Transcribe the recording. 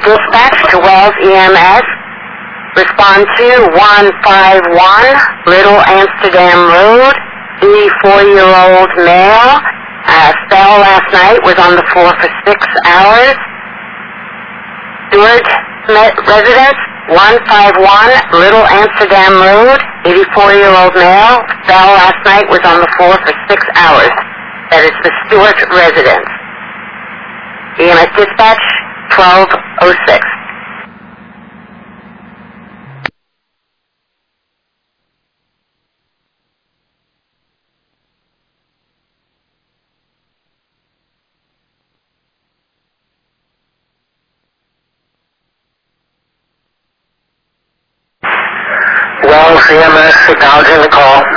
Dispatch to Wells EMS. Respond to 151 Little Amsterdam Road, 84-year-old male. Fell last night, was on the floor for 6 hours. Stewart residence, 151 Little Amsterdam Road, 84-year-old male. Fell last night, was on the floor for 6 hours. That is the Stewart residence. EMS dispatch, 1206. Wells EMS acknowledging the call.